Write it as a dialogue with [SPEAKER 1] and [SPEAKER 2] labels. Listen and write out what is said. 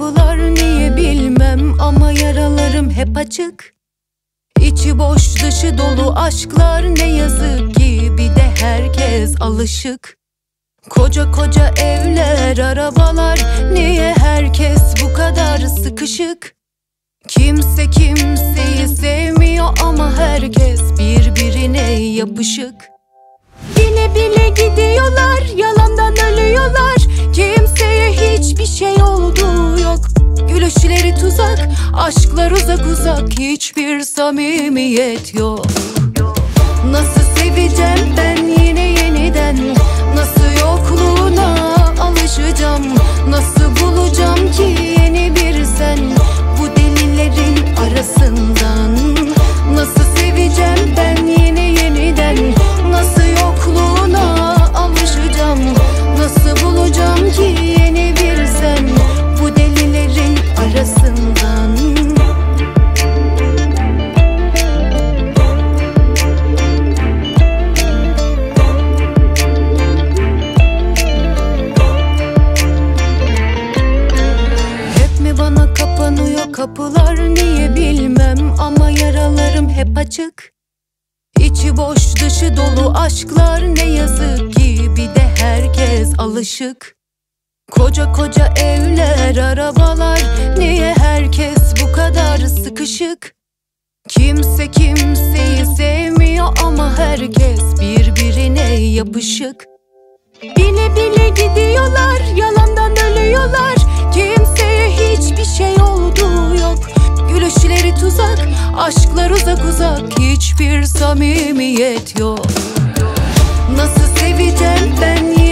[SPEAKER 1] kapılar, niye bilmem ama yaralarım hep açık. İçi boş dışı dolu aşklar, ne yazık ki bir de herkes alışık. Koca koca evler, arabalar, niye herkes bu kadar sıkışık? Kimse kimseyi sevmiyor ama herkes birbirine yapışık. Bile bile gidiyorlar, yalandan ölüyorlar. Kimseye hiçbir şey olduğu yok. Gülüşleri tuzak, aşklar uzak uzak, hiçbir samimiyet yok. Nasıl seveceğim ben yine yeniden? Nasıl yokluğuna alışacağım? Nasıl bulacağım ki yeni bir sen bu delilerin arasından? Nasıl seveceğim ben yine yeniden? Nasıl yokluğuna alışacağım? Nasıl bulacağım ki yeni bir sen bu delilerin arasından? Hep mi bana kapanıyor kapılar, niye bilmem ama yaralarım hep açık. İçi boş dışı dolu aşklar, ne yazık ki bir de herkes alışık. Koca koca evler, arabalar, niye herkes bu kadar sıkışık? Kimse kimseyi sevmiyor ama herkes birbirine yapışık. Bile bile gidiyorlar, yalandan ölüyorlar. Kimseye hiçbir şey olduğu yok. Gülüşleri tuzak, aşklar uzak uzak, hiçbir samimiyet yok. Nasıl seveceğim ben